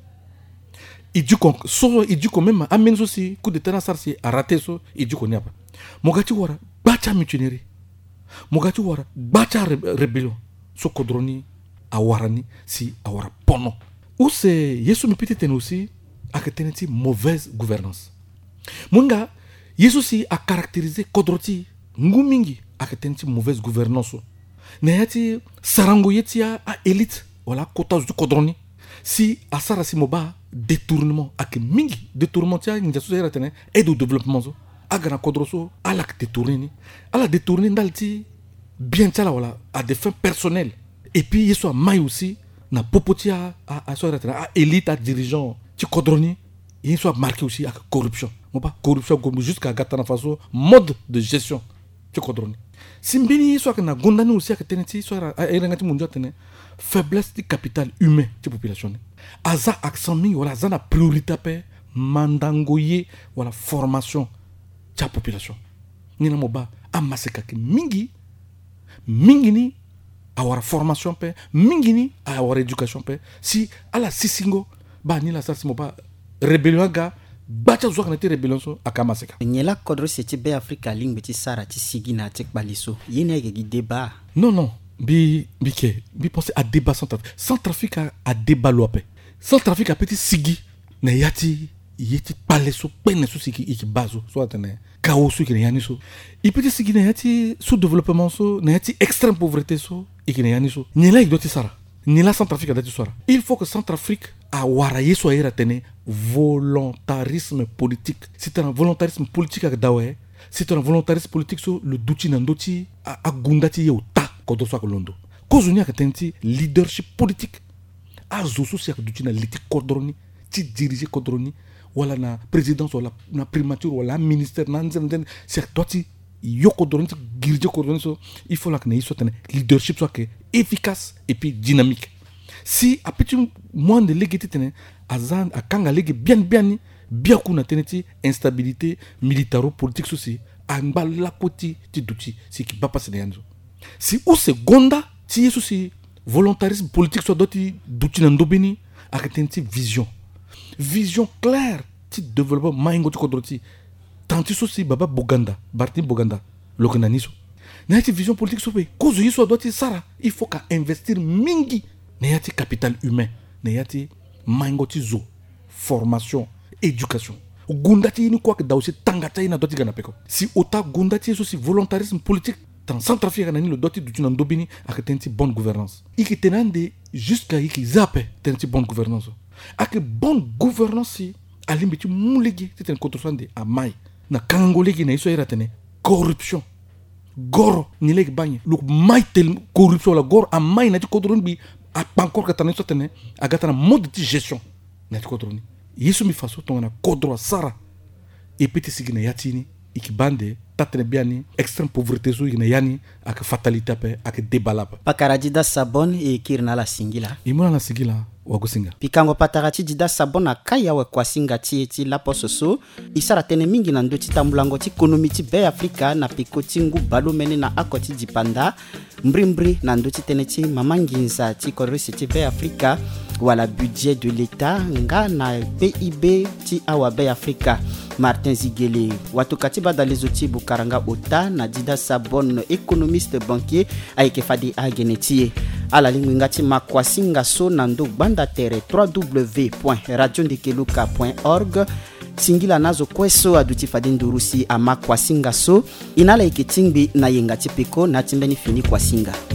il dit qu'on même amène aussi coup d'état na sarsi a raté so il dit qu'on y a pas mogati wara bacha mutinerie mogati wara bacha rébellion so kodroni a warani si a wara pono ou c'est yesu mi petit aussi a teneti mauvaise gouvernance munga yesu si a caractérisé kodroti ngumingi a teneti mauvaise gouvernance nayati sarango yetia a élite wala kota du kodroni si asara si moba détournement ak mingi détournement tia nja so era tene aide au développement so agana kodroso ala détourner ndalti bien tala wala à des fins personnelles et puis yeso a mai aussi na popotia a so era tene a élite à dirigeant ti kodroni yeso a marqué aussi ak corruption moba corruption comme jusqu'à gatana faso mode de gestion ti kodroni simbini so na gondani aussi ak teneti so era ngati mundu tene faiblesse du capital humain de la population. Aza accent mingi wala aza na priorité pe mandangoye wala formation de la population. Nina moba amaseka ke mingi ni awara formation pe mingi ni awara éducation pe si ala sisingo ba ni la sa si moba rébellion ga bacha zo kana te rébellion so akamaseka. Nyela kodro seti be Africa ling beti sara ti sigina tek baliso. Yene ge débat. Non. Bi pensez à débat Centrafrique a débat loape. Centrafrique a petit sigi na yati pale so pene so sigi iki bazo so atene chaos so ki yani so. I petit sigi na yati sous développement so na yati extrême pauvreté so iki na yani so. Nyela idoti sara. Nyela Centrafrique a dati sara. Il faut que Centrafrique a waraye so era tene volontarisme politique. C'est un volontarisme politique ak dawe. C'est un volontarisme politique so le duti nandoti a gundati yo ta kodro so londo kozuni akatenti leadership politique azo so sia duti na liti kodroni ti diriger kodroni wala na présidence wala na primature wala ministère na nzen sia doti yo kodroni ti diriger kodroni so il faut la que ne so tene leadership so que efficace et puis dynamique si a petit moins de légité tene azan akanga légé bien kuna teneti instabilité militaro politique souci ambal la koti ti duti si ki papa seneyanzo si ou seconda ti yesu si volontarisme politique so doti duti na ndobini ak teneti vision claire ti développement maingo ti kodroti tanti souci baba Bartini Boganda lokananiso na ti vision politique so pe kozo yesu doti sara il faut ka investir mingi na yati capital humain na yati maingo ti zo formation éducation gundati ni quoi que dans aussi tangata ina doti gana peko si ota gundati so si volontarisme politique dans Centrafrique na ni le doti du ndobini ak tenti bonne gouvernance iki tenande jusqu'à iki zape tenti bonne gouvernance ak bonne gouvernance si alimbiti mulegi teten kontrosande a mai na kangolegi na iso era tene corruption goro ni legi banye lu mai tel corruption la goro a mai na ti kodron bi a pankor ka tane so tene agata na mode de gestion na ti kodroni yesu mi faso tongana kodro sara et petit sigina yatini ikibande tatre biani extrême pauvreté so ina yani ak fatalité pe ak débalapa pakaradi da sabon e kirna la singila imona la singila wagusinga pikango patarati dida sabona kaya wa kwasinga tieti lapo soso isara tene mingi na ndo titambulango ti ekonomi ti be Afrika na pikoti ngu balumene na akoti dipanda mbri na ndo titene ti mamanginza ti korisi ti be Afrika wala budget de l'État nga na PIB ti awa be Afrika. Martin Zigele watu katiba dans les outils bukaranga ota na dida sabon économiste banquier ayeke fadi agenetie ala lingwinga ti makwasinga so na ndo banda tere www.radiondekeluka.org singila nazo kweso aduti fadi ndurusi ama kwasinga so inala ike tingbi na yenga ti peko na timbeni fini kwasinga.